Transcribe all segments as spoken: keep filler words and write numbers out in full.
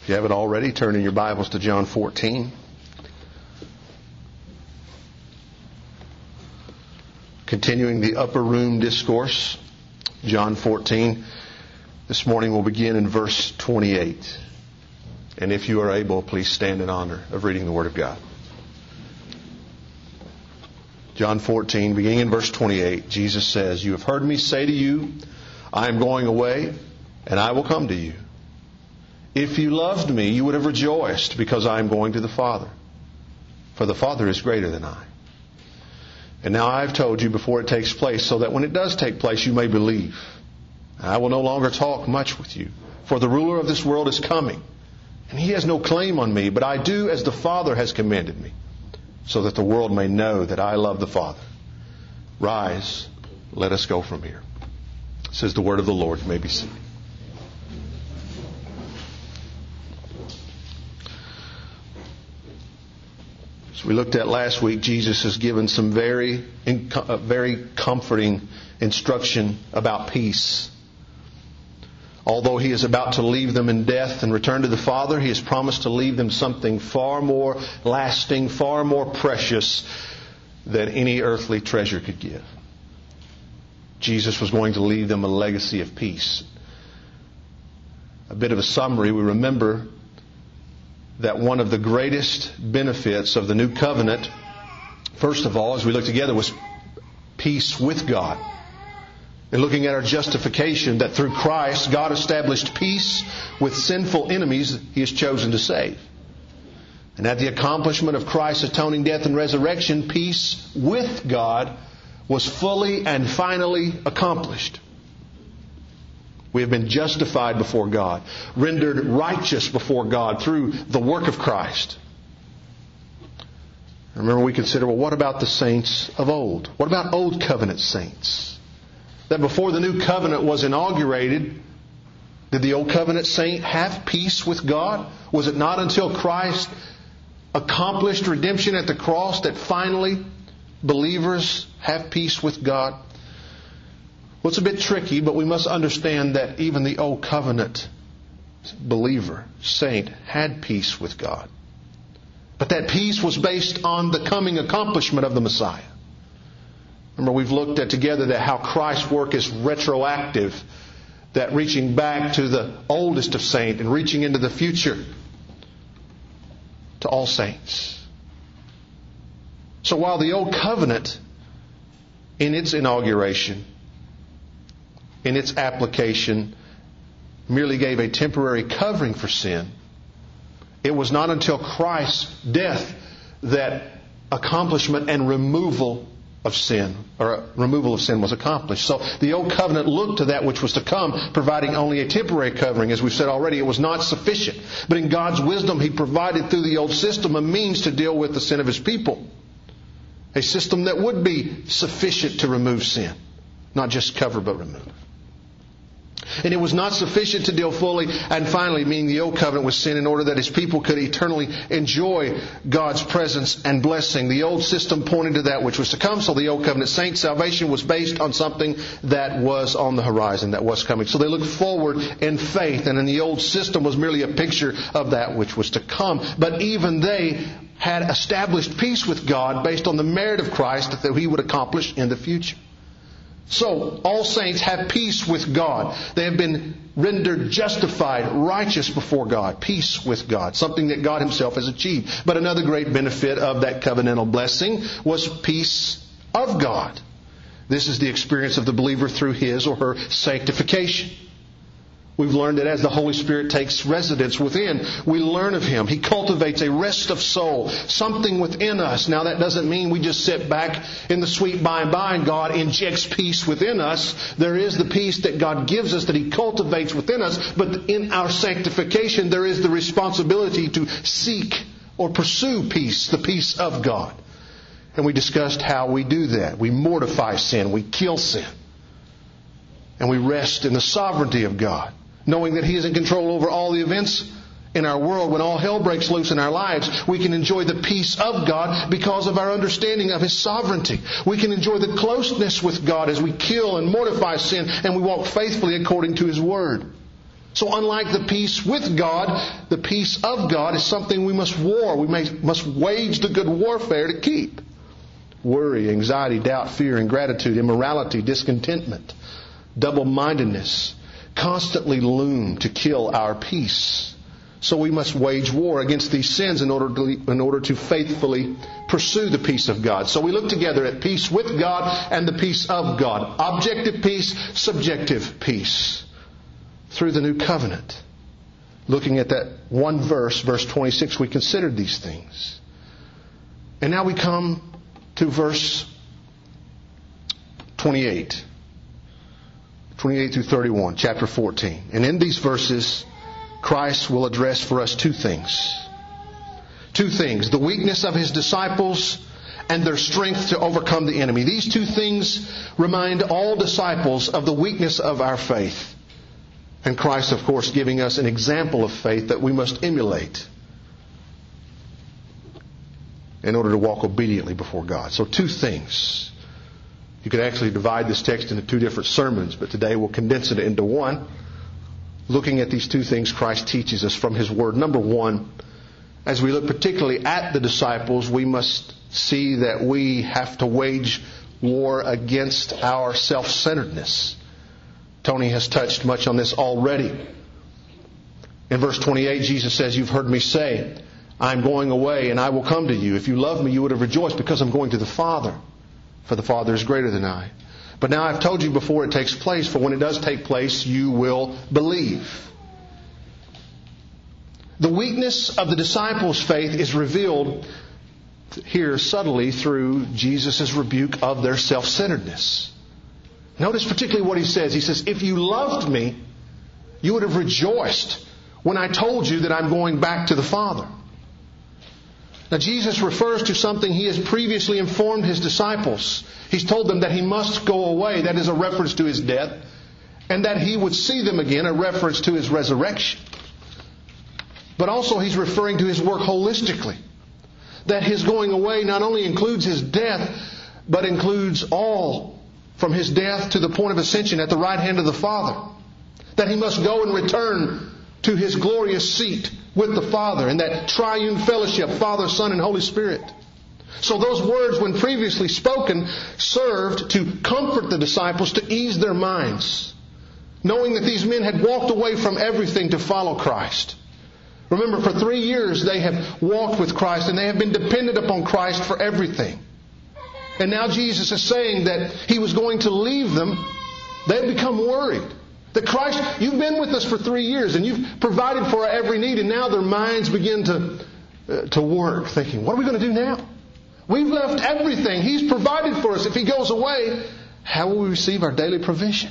If you haven't already, turn in your Bibles to John fourteen. Continuing the upper room discourse, John fourteen. This morning we'll begin in verse twenty-eight. And if you are able, please stand in honor of reading the Word of God. John fourteen, beginning in verse twenty-eight, Jesus says, "You have heard me say to you, I am going away, and I will come to you. If you loved me, you would have rejoiced, because I am going to the Father. For the Father is greater than I. And now I have told you before it takes place, so that when it does take place, you may believe. I will no longer talk much with you, for the ruler of this world is coming, and he has no claim on me, but I do as the Father has commanded me, so that the world may know that I love the Father. Rise, let us go from here." This is the word of the Lord. You may be seated. As we looked at last week, Jesus has given some very, very comforting instruction about peace. Although He is about to leave them in death and return to the Father, He has promised to leave them something far more lasting, far more precious than any earthly treasure could give. Jesus was going to leave them a legacy of peace. A bit of a summary, we remember that one of the greatest benefits of the new covenant, first of all, as we look together, was peace with God. And looking at our justification, that through Christ, God established peace with sinful enemies He has chosen to save. And at the accomplishment of Christ's atoning death and resurrection, peace with God was fully and finally accomplished. We have been justified before God, rendered righteous before God through the work of Christ. Remember, we consider, well, what about the saints of old? What about Old Covenant saints? That before the new covenant was inaugurated, did the Old Covenant saint have peace with God? Was it not until Christ accomplished redemption at the cross that finally believers have peace with God? Well, it's a bit tricky, but we must understand that even the Old Covenant believer, saint, had peace with God. But that peace was based on the coming accomplishment of the Messiah. Remember, we've looked at together that how Christ's work is retroactive, that reaching back to the oldest of saints and reaching into the future to all saints. So while the Old Covenant, in its inauguration, in its application, merely gave a temporary covering for sin, it was not until Christ's death that accomplishment and removal of sin, or removal of sin was accomplished. So the Old Covenant looked to that which was to come, providing only a temporary covering. As we've said already, it was not sufficient. But in God's wisdom, He provided through the old system a means to deal with the sin of His people. A system that would be sufficient to remove sin. Not just cover, but remove. And it was not sufficient to deal fully and finally, meaning the Old Covenant, with sin in order that His people could eternally enjoy God's presence and blessing. The old system pointed to that which was to come. So the Old Covenant saints' salvation was based on something that was on the horizon, that was coming. So they looked forward in faith, and in the old system was merely a picture of that which was to come. But even they had established peace with God based on the merit of Christ that He would accomplish in the future. So, all saints have peace with God. They have been rendered justified, righteous before God. Peace with God. Something that God Himself has achieved. But another great benefit of that covenantal blessing was peace of God. This is the experience of the believer through his or her sanctification. We've learned that as the Holy Spirit takes residence within, we learn of Him. He cultivates a rest of soul, something within us. Now that doesn't mean we just sit back in the sweet by and by and God injects peace within us. There is the peace that God gives us, that He cultivates within us. But in our sanctification, there is the responsibility to seek or pursue peace, the peace of God. And we discussed how we do that. We mortify sin. We kill sin. And we rest in the sovereignty of God, knowing that He is in control over all the events in our world. When all hell breaks loose in our lives, we can enjoy the peace of God because of our understanding of His sovereignty. We can enjoy the closeness with God as we kill and mortify sin and we walk faithfully according to His Word. So unlike the peace with God, the peace of God is something we must war. We may, must wage the good warfare to keep. Worry, anxiety, doubt, fear, ingratitude, immorality, discontentment, double-mindedness constantly loom to kill our peace. So we must wage war against these sins in order to, in order to faithfully pursue the peace of God. So we look together at peace with God and the peace of God. Objective peace, subjective peace. Through the new covenant. Looking at that one verse, verse twenty-six, we considered these things. And now we come to verse twenty-eight. twenty-eight through thirty-one, chapter fourteen. And in these verses, Christ will address for us two things. Two things. The weakness of His disciples and their strength to overcome the enemy. These two things remind all disciples of the weakness of our faith. And Christ, of course, giving us an example of faith that we must emulate in order to walk obediently before God. So two things. You could actually divide this text into two different sermons, but today we'll condense it into one. Looking at these two things Christ teaches us from His Word. Number one, as we look particularly at the disciples, we must see that we have to wage war against our self-centeredness. Tony has touched much on this already. In verse twenty-eight, Jesus says, "You've heard me say, I'm going away and I will come to you. If you love me, you would have rejoiced because I'm going to the Father. For the Father is greater than I. But now I've told you before it takes place, for when it does take place, you will believe." The weakness of the disciples' faith is revealed here subtly through Jesus' rebuke of their self-centeredness. Notice particularly what He says. He says, "If you loved me, you would have rejoiced when I told you that I'm going back to the Father." Now Jesus refers to something He has previously informed His disciples. He's told them that He must go away. That is a reference to His death. And that He would see them again, a reference to His resurrection. But also He's referring to His work holistically. That His going away not only includes His death, but includes all from His death to the point of ascension at the right hand of the Father. That He must go and return to His glorious seat with the Father in that triune fellowship, Father, Son, and Holy Spirit. So those words, when previously spoken, served to comfort the disciples, to ease their minds, knowing that these men had walked away from everything to follow Christ. Remember, for three years they have walked with Christ and they have been dependent upon Christ for everything. And now Jesus is saying that He was going to leave them. They've become worried. That Christ, you've been with us for three years and you've provided for our every need, and now their minds begin to, uh, to work, thinking, what are we going to do now? We've left everything. He's provided for us. If He goes away, how will we receive our daily provision?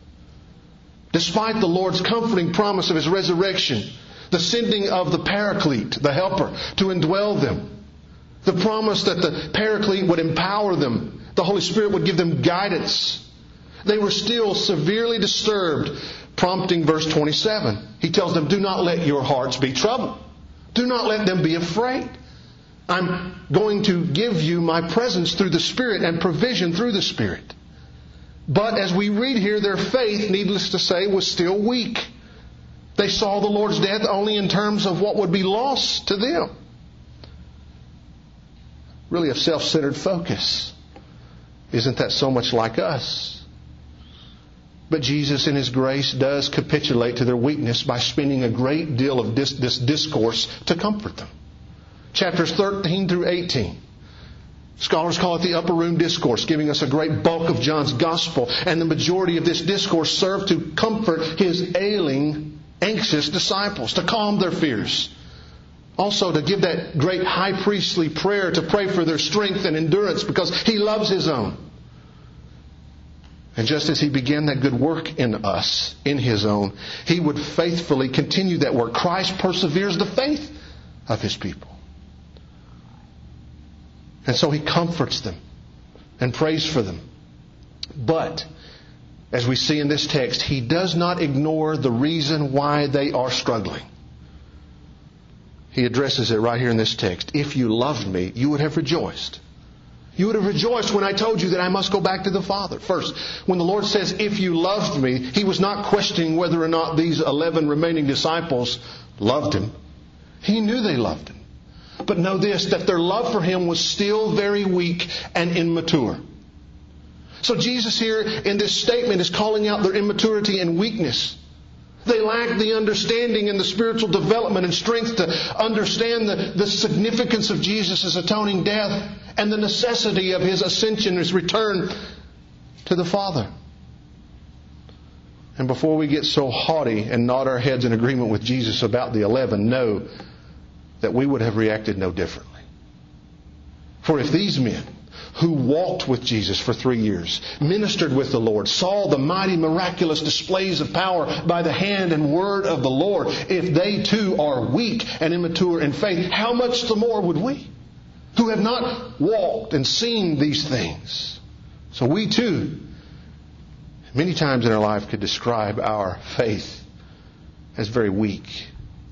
Despite the Lord's comforting promise of His resurrection, the sending of the Paraclete, the Helper, to indwell them, the promise that the Paraclete would empower them, the Holy Spirit would give them guidance, they were still severely disturbed, prompting verse twenty-seven. He tells them, "Do not let your hearts be troubled. Do not let them be afraid. I'm going to give you my presence through the Spirit and provision through the Spirit." But as we read here, their faith, needless to say, was still weak. They saw the Lord's death only in terms of what would be lost to them. Really a self-centered focus. Isn't that so much like us? But Jesus in His grace does capitulate to their weakness by spending a great deal of this, this discourse to comfort them. Chapters thirteen through eighteen. Scholars call it the Upper Room Discourse, giving us a great bulk of John's Gospel. And the majority of this discourse served to comfort His ailing, anxious disciples, to calm their fears. Also to give that great high priestly prayer to pray for their strength and endurance because He loves His own. And just as He began that good work in us, in His own, He would faithfully continue that work. Christ perseveres the faith of His people. And so He comforts them and prays for them. But, as we see in this text, He does not ignore the reason why they are struggling. He addresses it right here in this text. If you loved me, you would have rejoiced. You would have rejoiced when I told you that I must go back to the Father. First, when the Lord says, if you loved me, He was not questioning whether or not these eleven remaining disciples loved Him. He knew they loved Him. But know this, that their love for Him was still very weak and immature. So Jesus here in this statement is calling out their immaturity and weakness. They lack the understanding and the spiritual development and strength to understand the, the significance of Jesus' atoning death and the necessity of His ascension, His return to the Father. And before we get so haughty and nod our heads in agreement with Jesus about the eleven, know that we would have reacted no differently. For if these men who walked with Jesus for three years, ministered with the Lord, saw the mighty miraculous displays of power by the hand and word of the Lord, if they too are weak and immature in faith, how much the more would we, who have not walked and seen these things? So we too, many times in our life, could describe our faith as very weak.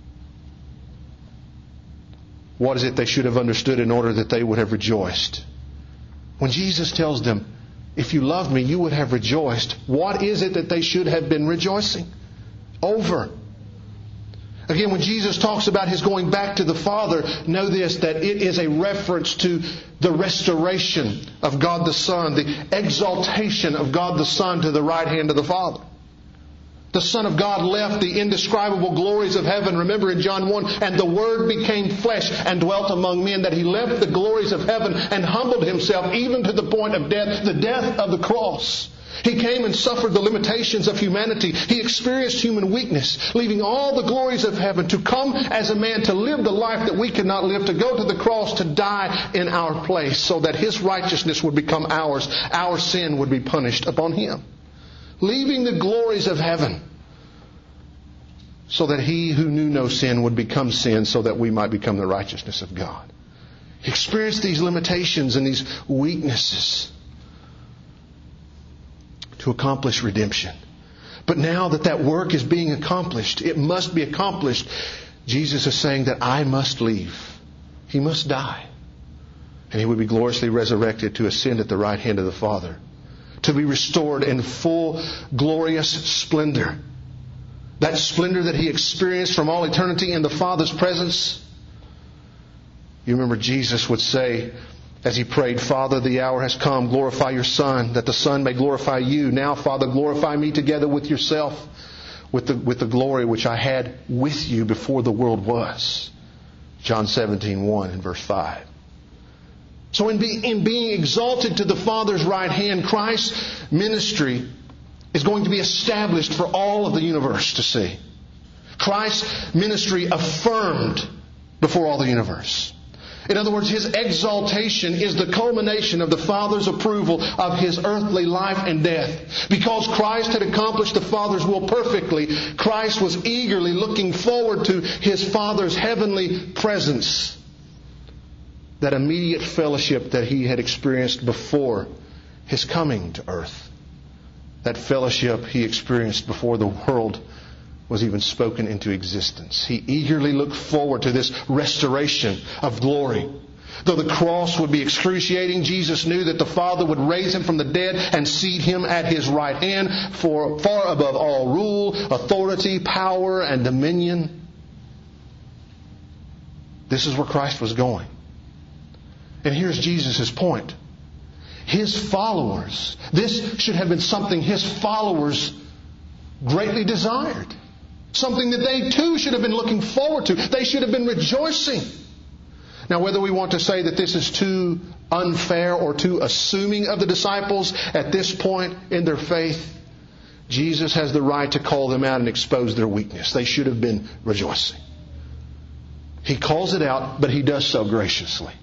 What is it they should have understood in order that they would have rejoiced? When Jesus tells them, if you loved me, you would have rejoiced. What is it that they should have been rejoicing over? Again, when Jesus talks about His going back to the Father, know this, that it is a reference to the restoration of God the Son, the exaltation of God the Son to the right hand of the Father. The Son of God left the indescribable glories of heaven. Remember in John one, and the Word became flesh and dwelt among men, that He left the glories of heaven and humbled Himself even to the point of death, the death of the cross. He came and suffered the limitations of humanity. He experienced human weakness, leaving all the glories of heaven to come as a man to live the life that we could not live, to go to the cross, to die in our place, so that His righteousness would become ours. Our sin would be punished upon Him. Leaving the glories of heaven so that He who knew no sin would become sin, so that we might become the righteousness of God. He experienced these limitations and these weaknesses to accomplish redemption. But now that that work is being accomplished, it must be accomplished. Jesus is saying that I must leave. He must die. And He would be gloriously resurrected to ascend at the right hand of the Father, to be restored in full glorious splendor. That splendor that He experienced from all eternity in the Father's presence. You remember Jesus would say, as He prayed, Father, the hour has come. Glorify your Son, that the Son may glorify you. Now, Father, glorify me together with yourself, with the, with the glory which I had with you before the world was. John seventeen, one and verse five. So in, be, in being exalted to the Father's right hand, Christ's ministry is going to be established for all of the universe to see. Christ's ministry affirmed before all the universe. In other words, His exaltation is the culmination of the Father's approval of His earthly life and death. Because Christ had accomplished the Father's will perfectly, Christ was eagerly looking forward to His Father's heavenly presence. That immediate fellowship that He had experienced before His coming to earth. That fellowship He experienced before the world was even spoken into existence. He eagerly looked forward to this restoration of glory. Though the cross would be excruciating, Jesus knew that the Father would raise Him from the dead and seat Him at His right hand, for far above all rule, authority, power, and dominion. This is where Christ was going. And here's Jesus' point. His followers, this should have been something His followers greatly desired. Something that they too should have been looking forward to. They should have been rejoicing. Now, whether we want to say that this is too unfair or too assuming of the disciples at this point in their faith, Jesus has the right to call them out and expose their weakness. They should have been rejoicing. He calls it out, but He does so graciously.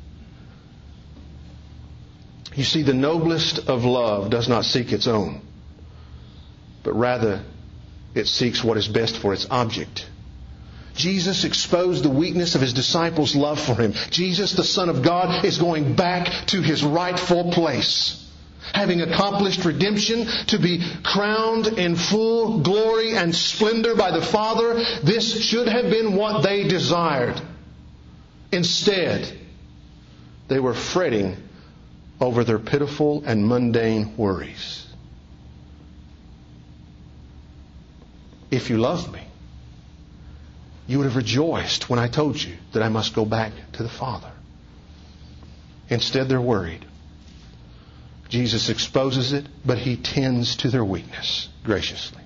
You see, the noblest of love does not seek its own, but rather it seeks what is best for its object. Jesus exposed the weakness of His disciples' love for Him. Jesus, the Son of God, is going back to His rightful place. Having accomplished redemption, to be crowned in full glory and splendor by the Father, this should have been what they desired. Instead, they were fretting over their pitiful and mundane worries. If you loved me, you would have rejoiced when I told you that I must go back to the Father. Instead, they're worried. Jesus exposes it, but He tends to their weakness graciously.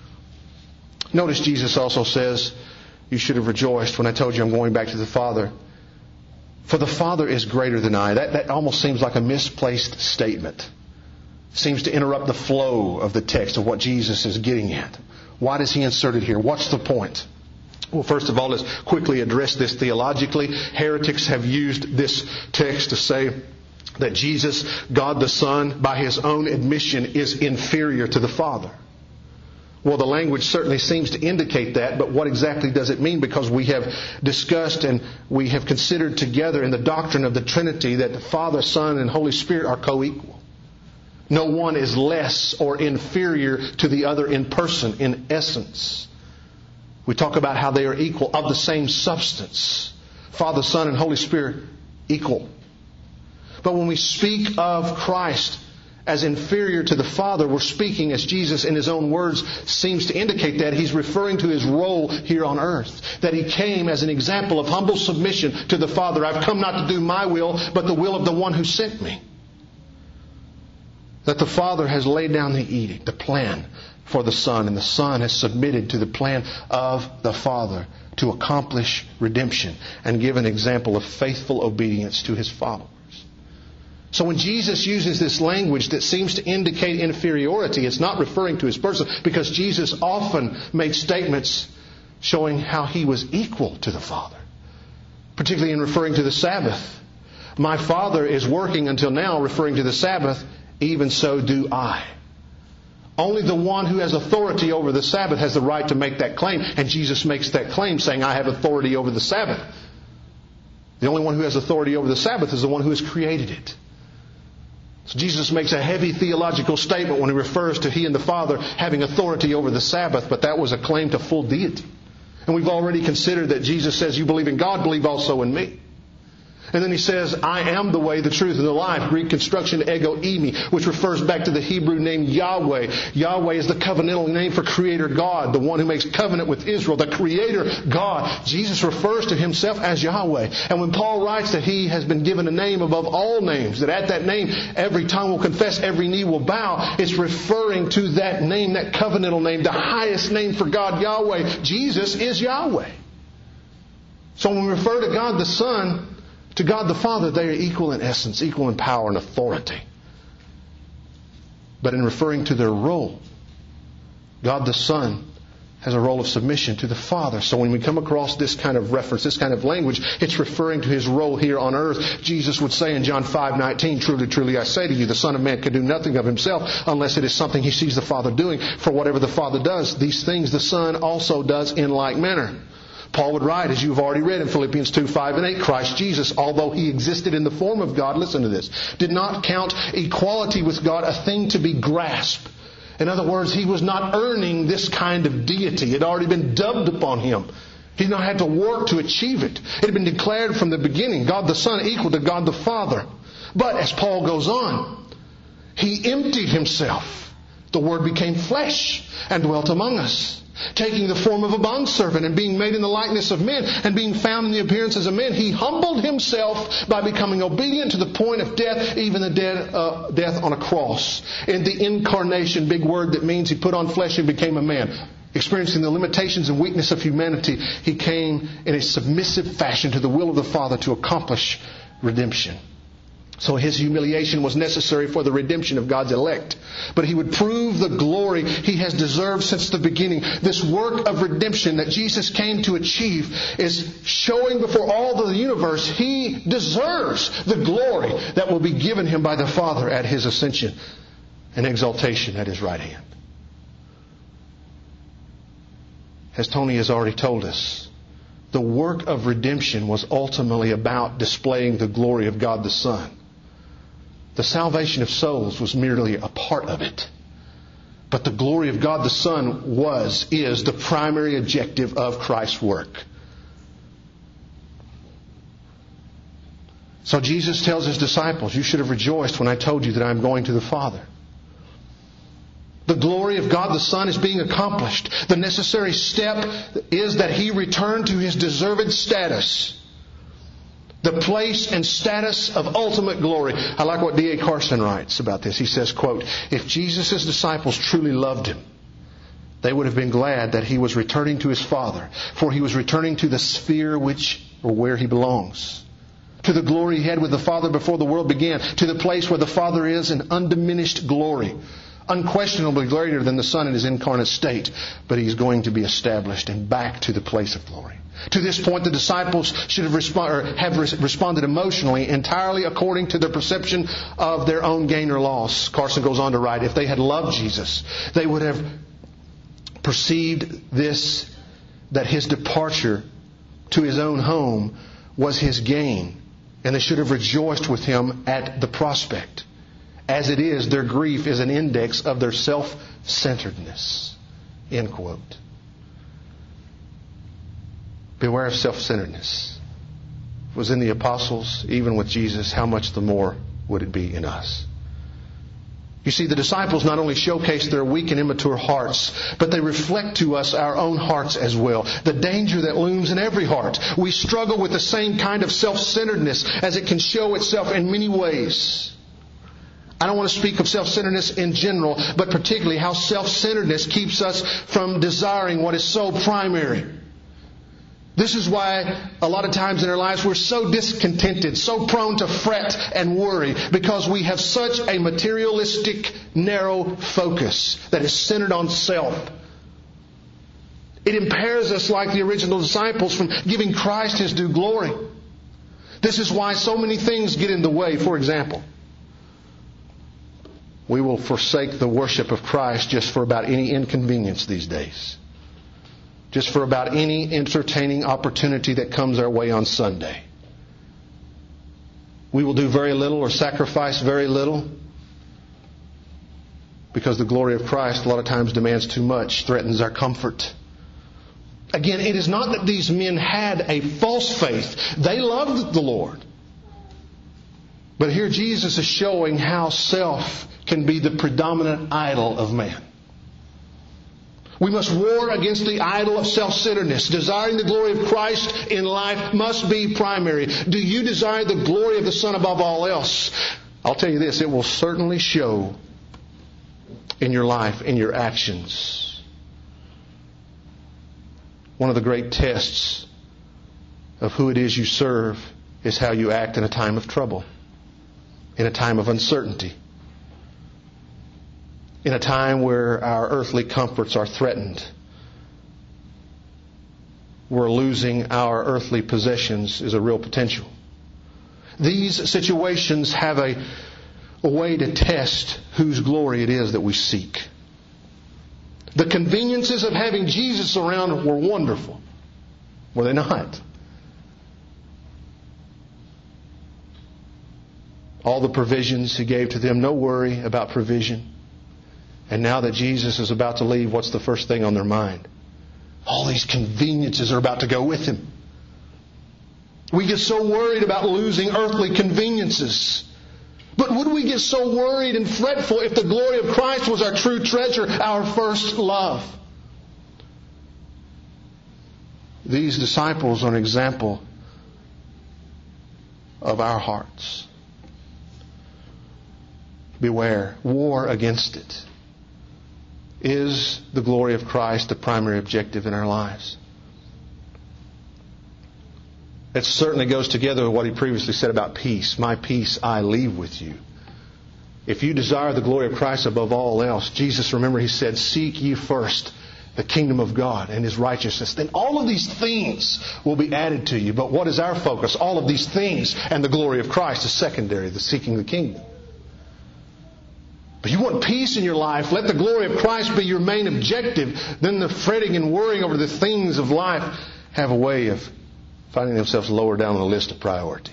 Notice Jesus also says, you should have rejoiced when I told you I'm going back to the Father. For the Father is greater than I. That, that almost seems like a misplaced statement. Seems to interrupt the flow of the text of what Jesus is getting at. Why does He insert it here? What's the point? Well, first of all, let's quickly address this theologically. Heretics have used this text to say that Jesus, God the Son, by His own admission, is inferior to the Father. Well, the language certainly seems to indicate that, but what exactly does it mean? Because we have discussed and we have considered together in the doctrine of the Trinity that the Father, Son, and Holy Spirit are co-equal. No one is less or inferior to the other in person, in essence. We talk about how they are equal, of the same substance. Father, Son, and Holy Spirit, equal. But when we speak of Christ as inferior to the Father, we're speaking, as Jesus in His own words seems to indicate that, He's referring to His role here on earth. That He came as an example of humble submission to the Father. I've come not to do my will, but the will of the one who sent me. That the Father has laid down the edict, the plan for the Son, and the Son has submitted to the plan of the Father to accomplish redemption and give an example of faithful obedience to His followers. So when Jesus uses this language that seems to indicate inferiority, it's not referring to His person, because Jesus often made statements showing how He was equal to the Father. Particularly in referring to the Sabbath. My Father is working until now, referring to the Sabbath, even so do I. Only the one who has authority over the Sabbath has the right to make that claim. And Jesus makes that claim saying, I have authority over the Sabbath. The only one who has authority over the Sabbath is the one who has created it. So Jesus makes a heavy theological statement when He refers to He and the Father having authority over the Sabbath, but that was a claim to full deity. And we've already considered that Jesus says, you believe in God, believe also in me. And then He says, I am the way, the truth, and the life. Greek construction, ego eimi, which refers back to the Hebrew name Yahweh. Yahweh is the covenantal name for Creator God, the one who makes covenant with Israel, the Creator God. Jesus refers to Himself as Yahweh. And when Paul writes that He has been given a name above all names, that at that name every tongue will confess, every knee will bow, it's referring to that name, that covenantal name, the highest name for God, Yahweh. Jesus is Yahweh. So when we refer to God the Son, to God the Father, they are equal in essence, equal in power and authority. But in referring to their role, God the Son has a role of submission to the Father. So when we come across this kind of reference, this kind of language, it's referring to His role here on earth. Jesus would say in John five nineteen, truly, truly I say to you, the Son of Man can do nothing of Himself unless it is something He sees the Father doing. For whatever the Father does, these things the Son also does in like manner. Paul would write, as you've already read in Philippians two, five, and eight, Christ Jesus, although He existed in the form of God, listen to this, did not count equality with God a thing to be grasped. In other words, He was not earning this kind of deity. It had already been dubbed upon Him. He did not have to work to achieve it. It had been declared from the beginning, God the Son equal to God the Father. But as Paul goes on, He emptied Himself. The Word became flesh and dwelt among us, taking the form of a bondservant and being made in the likeness of men and being found in the appearance as a man, He humbled Himself by becoming obedient to the point of death, even the death, uh, death on a cross. In the incarnation, big word that means He put on flesh and became a man. Experiencing the limitations and weakness of humanity, He came in a submissive fashion to the will of the Father to accomplish redemption. So His humiliation was necessary for the redemption of God's elect. But He would prove the glory He has deserved since the beginning. This work of redemption that Jesus came to achieve is showing before all the universe He deserves the glory that will be given Him by the Father at His ascension and exaltation at His right hand. As Tony has already told us, the work of redemption was ultimately about displaying the glory of God the Son. The salvation of souls was merely a part of it. But the glory of God the Son was, is the primary objective of Christ's work. So Jesus tells His disciples, you should have rejoiced when I told you that I am going to the Father. The glory of God the Son is being accomplished. The necessary step is that He return to His deserved status. The place and status of ultimate glory. I like what D A Carson writes about this. He says, quote, if Jesus' disciples truly loved Him, they would have been glad that He was returning to His Father, for He was returning to the sphere which or where He belongs. To the glory He had with the Father before the world began. To the place where the Father is in undiminished glory. Unquestionably greater than the Son in His incarnate state. But He's going to be established and back to the place of glory. To this point, the disciples should have, resp- or have res- responded emotionally, entirely according to their perception of their own gain or loss. Carson goes on to write, if they had loved Jesus, they would have perceived this, that His departure to His own home was His gain. And they should have rejoiced with Him at the prospect. As it is, their grief is an index of their self-centeredness. End quote. Beware of self-centeredness. If it was in the apostles, even with Jesus, how much the more would it be in us? You see, the disciples not only showcase their weak and immature hearts, but they reflect to us our own hearts as well. The danger that looms in every heart. We struggle with the same kind of self-centeredness as it can show itself in many ways. I don't want to speak of self-centeredness in general, but particularly how self-centeredness keeps us from desiring what is so primary. This is why a lot of times in our lives we're so discontented, so prone to fret and worry, because we have such a materialistic, narrow focus that is centered on self. It impairs us, like the original disciples, from giving Christ His due glory. This is why so many things get in the way. For example, we will forsake the worship of Christ just for about any inconvenience these days. Just for about any entertaining opportunity that comes our way on Sunday. We will do very little or sacrifice very little because the glory of Christ a lot of times demands too much, threatens our comfort. Again, it is not that these men had a false faith. They loved the Lord. But here Jesus is showing how self can be the predominant idol of man. We must war against the idol of self-centeredness. Desiring the glory of Christ in life must be primary. Do you desire the glory of the Son above all else? I'll tell you this, it will certainly show in your life, in your actions. One of the great tests of who it is you serve is how you act in a time of trouble, in a time of uncertainty. In a time where our earthly comforts are threatened, where losing our earthly possessions is a real potential. These situations have a, a way to test whose glory it is that we seek. The conveniences of having Jesus around were wonderful, were they not? All the provisions He gave to them, no worry about provision. And now that Jesus is about to leave, what's the first thing on their mind? All these conveniences are about to go with Him. We get so worried about losing earthly conveniences. But would we get so worried and fretful if the glory of Christ was our true treasure, our first love? These disciples are an example of our hearts. Beware, war against it. Is the glory of Christ the primary objective in our lives? It certainly goes together with what He previously said about peace. My peace I leave with you. If you desire the glory of Christ above all else, Jesus, remember He said, seek ye first the kingdom of God and His righteousness. Then all of these things will be added to you. But what is our focus? All of these things and the glory of Christ is secondary, the seeking the kingdom. But you want peace in your life, let the glory of Christ be your main objective. Then the fretting and worrying over the things of life have a way of finding themselves lower down on the list of priority.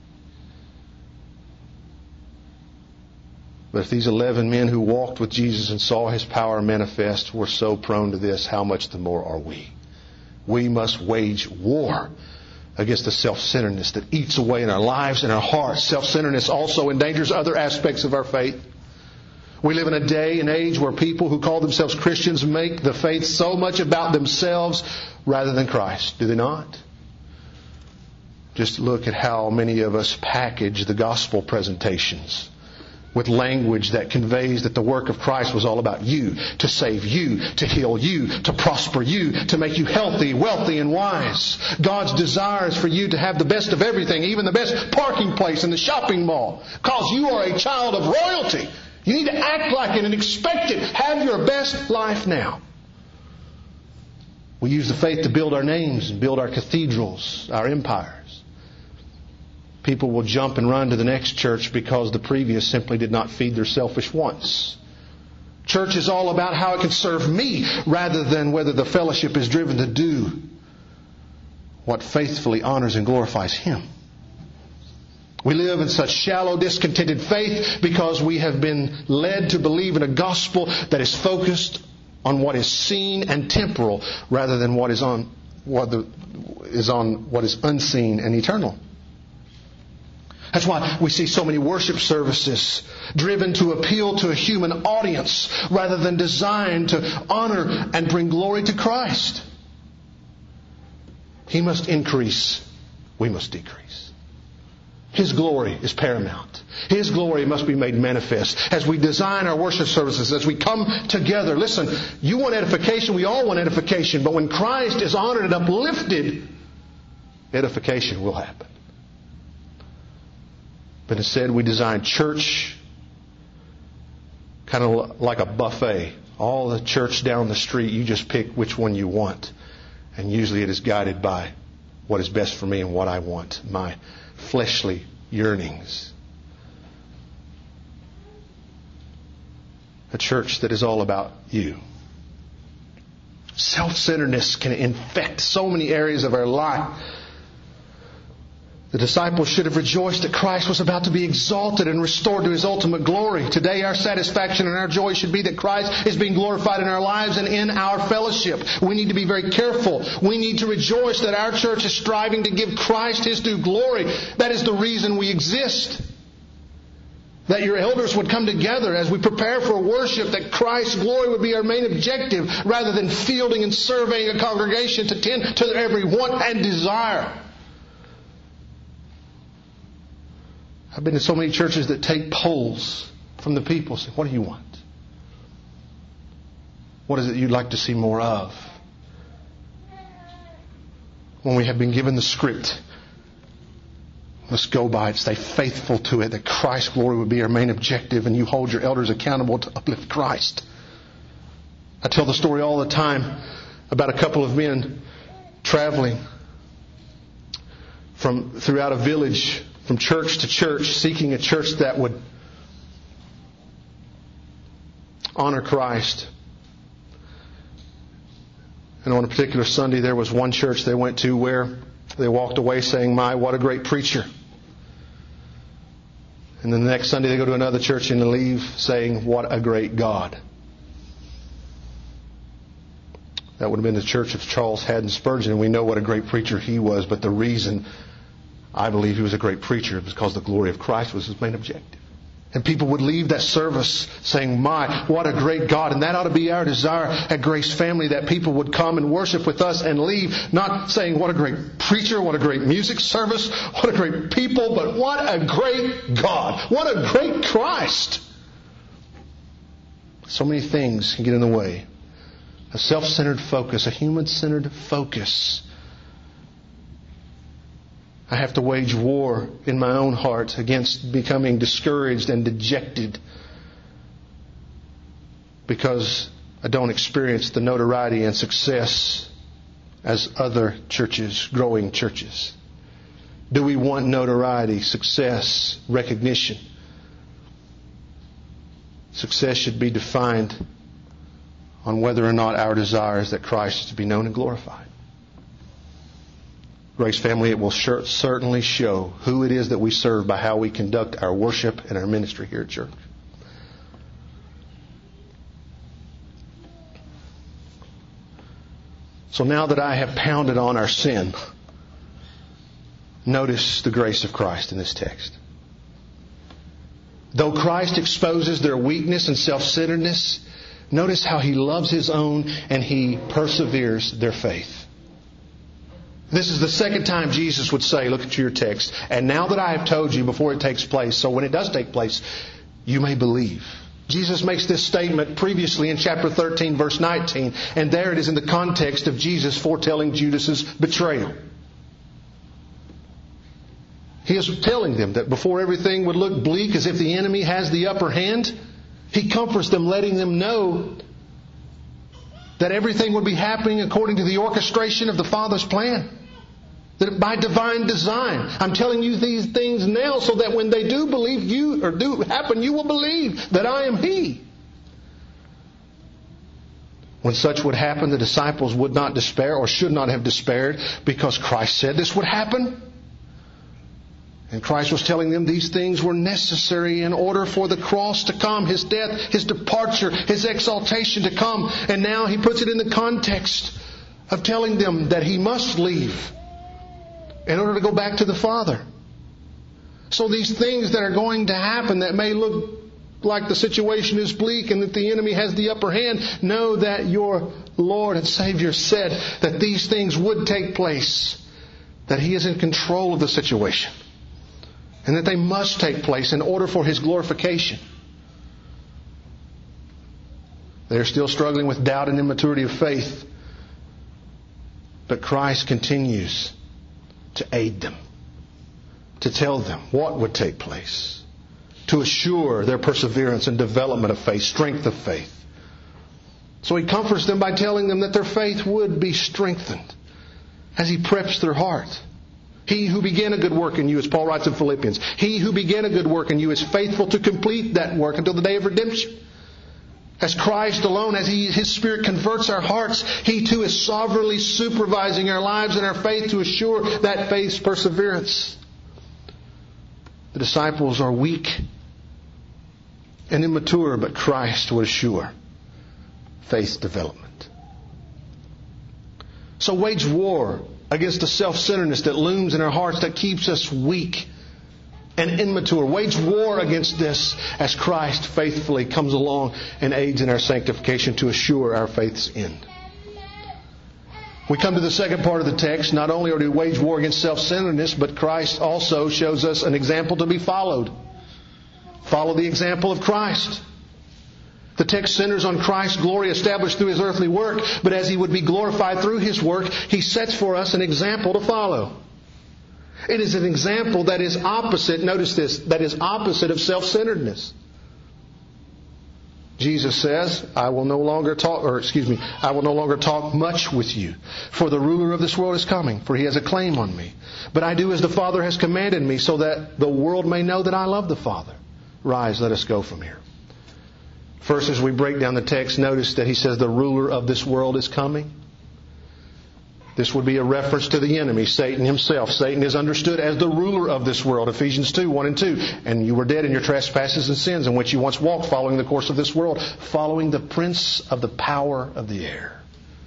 But if these eleven men who walked with Jesus and saw His power manifest were so prone to this, how much the more are we? We must wage war against the self-centeredness that eats away in our lives and our hearts. Self-centeredness also endangers other aspects of our faith. We live in a day and age where people who call themselves Christians make the faith so much about themselves rather than Christ. Do they not? Just look at how many of us package the gospel presentations with language that conveys that the work of Christ was all about you, to save you, to heal you, to prosper you, to make you healthy, wealthy, and wise. God's desire is for you to have the best of everything, even the best parking place in the shopping mall, because you are a child of royalty. You need to act like it and expect it. Have your best life now. We use the faith to build our names and build our cathedrals, our empires. People will jump and run to the next church because the previous simply did not feed their selfish wants. Church is all about how it can serve me rather than whether the fellowship is driven to do what faithfully honors and glorifies Him. We live in such shallow, discontented faith because we have been led to believe in a gospel that is focused on what is seen and temporal rather than what is on what the, is on what is unseen and eternal. That's why we see so many worship services driven to appeal to a human audience rather than designed to honor and bring glory to Christ. He must increase, we must decrease. His glory is paramount. His glory must be made manifest. As we design our worship services, as we come together, listen, you want edification, we all want edification, but when Christ is honored and uplifted, edification will happen. But instead we design church kind of like a buffet. All the church down the street, you just pick which one you want. And usually it is guided by what is best for me and what I want. My fleshly yearnings. A church that is all about you. Self-centeredness can infect so many areas of our life. The disciples should have rejoiced that Christ was about to be exalted and restored to His ultimate glory. Today our satisfaction and our joy should be that Christ is being glorified in our lives and in our fellowship. We need to be very careful. We need to rejoice that our church is striving to give Christ His due glory. That is the reason we exist. That your elders would come together as we prepare for worship, that Christ's glory would be our main objective rather than fielding and surveying a congregation to tend to their every want and desire. I've been in so many churches that take polls from the people. Say, what do you want? What is it you'd like to see more of? When we have been given the script, let's go by it, stay faithful to it, that Christ's glory would be our main objective, and you hold your elders accountable to uplift Christ. I tell the story all the time about a couple of men traveling from throughout a village, from church to church, seeking a church that would honor Christ. And on a particular Sunday, there was one church they went to where they walked away saying, "My, what a great preacher." And then the next Sunday they go to another church and they leave saying, "What a great God." That would have been the church of Charles Haddon Spurgeon, and we know what a great preacher he was, but the reason I believe he was a great preacher was because the glory of Christ was his main objective. And people would leave that service saying, "My, what a great God." And that ought to be our desire at Grace Family, that people would come and worship with us and leave not saying, "What a great preacher, what a great music service, what a great people," but "What a great God, what a great Christ." So many things can get in the way. A self-centered focus, a human-centered focus. I have to wage war in my own heart against becoming discouraged and dejected because I don't experience the notoriety and success as other churches, growing churches. Do we want notoriety, success, recognition? Success should be defined on whether or not our desire is that Christ is to be known and glorified. Grace Family, it will sure, certainly show who it is that we serve by how we conduct our worship and our ministry here at church. So now that I have pounded on our sin, Notice the grace of Christ in this text. Though Christ exposes their weakness and self-centeredness, notice how He loves His own and He perseveres their faith. This is the second time Jesus would say, look at your text, and now that I have told you before it takes place, so when it does take place, you may believe. Jesus makes this statement previously in chapter thirteen, verse nineteen, and there it is in the context of Jesus foretelling Judas's betrayal. He is telling them that before everything would look bleak as if the enemy has the upper hand, He comforts them, letting them know that everything would be happening according to the orchestration of the Father's plan. That by divine design. I'm telling you these things now so that when they do believe you, or do happen, you will believe that I am He. When such would happen, the disciples would not despair, or should not have despaired, because Christ said this would happen. And Christ was telling them these things were necessary in order for the cross to come, His death, His departure, His exaltation to come. And now He puts it in the context of telling them that He must leave in order to go back to the Father. So these things that are going to happen that may look like the situation is bleak and that the enemy has the upper hand, know that your Lord and Savior said that these things would take place, that He is in control of the situation, and that they must take place in order for His glorification. They're still struggling with doubt and immaturity of faith, but Christ continues to aid them, to tell them what would take place, to assure their perseverance and development of faith, strength of faith. So He comforts them by telling them that their faith would be strengthened as He preps their heart. He who began a good work in you, as Paul writes in Philippians, He who began a good work in you is faithful to complete that work until the day of redemption. As Christ alone, as he, His Spirit converts our hearts, He too is sovereignly supervising our lives and our faith to assure that faith's perseverance. The disciples are weak and immature, but Christ would assure faith development. So wage war against the self-centeredness that looms in our hearts that keeps us weak and immature. Wage war against this as Christ faithfully comes along and aids in our sanctification to assure our faith's end. We come to the second part of the text. Not only are we wage war against self-centeredness, but Christ also shows us an example to be followed. Follow the example of Christ. The text centers on Christ's glory established through His earthly work, but as He would be glorified through His work, He sets for us an example to follow. It is an example that is opposite, notice this, that is opposite of self-centeredness. Jesus says, I will no longer talk, or excuse me, I will no longer talk much with you, for the ruler of this world is coming, for he has a claim on me. But I do as the Father has commanded me, so that the world may know that I love the Father. Rise, let us go from here. First, as we break down the text, notice that He says the ruler of this world is coming. This would be a reference to the enemy, Satan himself. Satan is understood as the ruler of this world. Ephesians two, one and two. And you were dead in your trespasses and sins in which you once walked, following the course of this world, following the prince of the power of the air.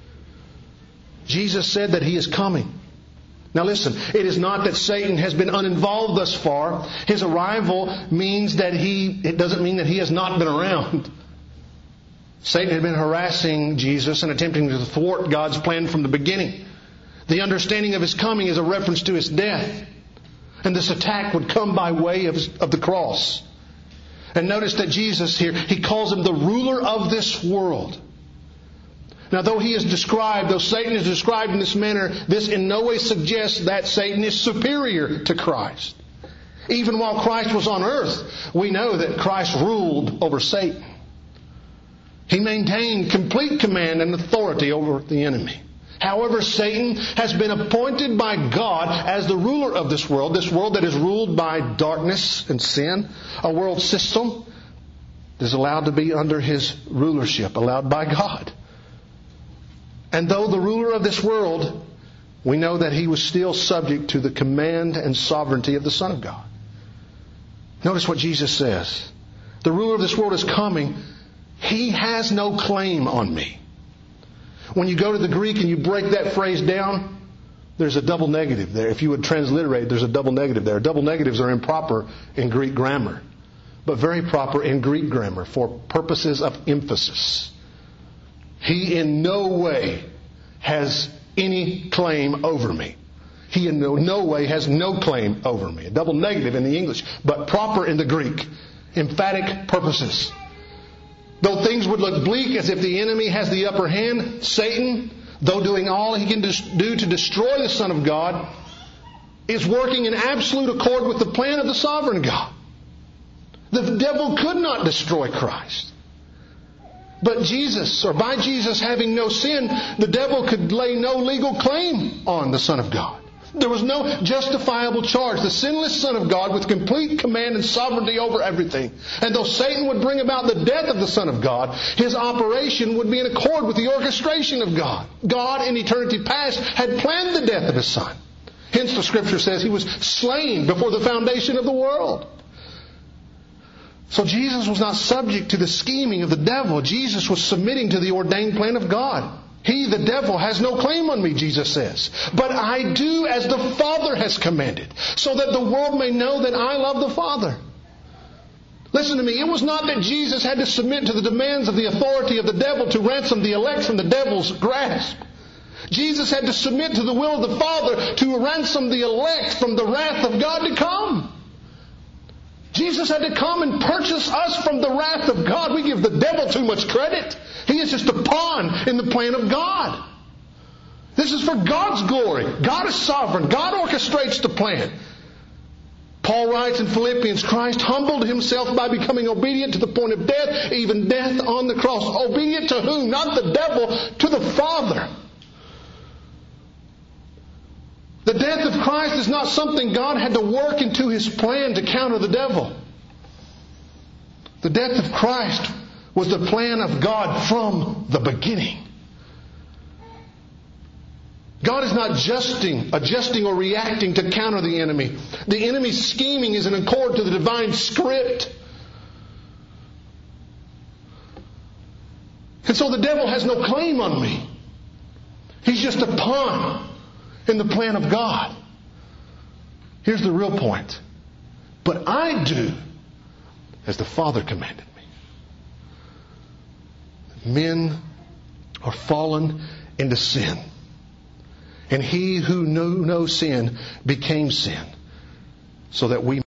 Jesus said that He is coming. Now listen, it is not that Satan has been uninvolved thus far. His arrival means that he, it doesn't mean that he has not been around. Satan had been harassing Jesus and attempting to thwart God's plan from the beginning. The understanding of His coming is a reference to His death. And this attack would come by way of, of the cross. And notice that Jesus here, He calls Him the ruler of this world. Now, though He is described, though Satan is described in this manner, this in no way suggests that Satan is superior to Christ. Even while Christ was on earth, we know that Christ ruled over Satan. He maintained complete command and authority over the enemy. However, Satan has been appointed by God as the ruler of this world, this world that is ruled by darkness and sin, a world system that is allowed to be under his rulership, allowed by God. And though the ruler of this world, we know that he was still subject to the command and sovereignty of the Son of God. Notice what Jesus says. The ruler of this world is coming. He has no claim on me. When you go to the Greek and you break that phrase down, There's a double negative there. If you would transliterate, there's a double negative there. Double negatives are improper in Greek grammar, but very proper in Greek grammar for purposes of emphasis. He in no way has any claim over me. He in no, no way has no claim over me. A double negative in the English, but proper in the Greek. Emphatic purposes. Though things would look bleak as if the enemy has the upper hand, Satan, though doing all he can do to destroy the Son of God, is working in absolute accord with the plan of the sovereign God. The devil could not destroy Christ. But Jesus, or by Jesus having no sin, the devil could lay no legal claim on the Son of God. There was no justifiable charge. The sinless Son of God with complete command and sovereignty over everything. And though Satan would bring about the death of the Son of God, his operation would be in accord with the orchestration of God. God in eternity past had planned the death of His Son. Hence the Scripture says He was slain before the foundation of the world. So Jesus was not subject to the scheming of the devil. Jesus was submitting to the ordained plan of God. He, the devil, has no claim on me, Jesus says. But I do as the Father has commanded, so that the world may know that I love the Father. Listen to me. It was not that Jesus had to submit to the demands of the authority of the devil to ransom the elect from the devil's grasp. Jesus had to submit to the will of the Father to ransom the elect from the wrath of God to come. Jesus had to come and purchase us from the wrath of God. We give the devil too much credit. He is just a pawn in the plan of God. This is for God's glory. God is sovereign. God orchestrates the plan. Paul writes in Philippians, Christ humbled Himself by becoming obedient to the point of death, even death on the cross. Obedient to whom? Not the devil, to the Father. The death of Christ is not something God had to work into His plan to counter the devil. The death of Christ was the plan of God from the beginning. God is not adjusting, adjusting or reacting to counter the enemy. The enemy's scheming is in accord to the divine script. And so the devil has no claim on me. He's just a pawn in the plan of God. Here's the real point. But I do as the Father commanded me. Men are fallen into sin. And He who knew no sin became sin, so that we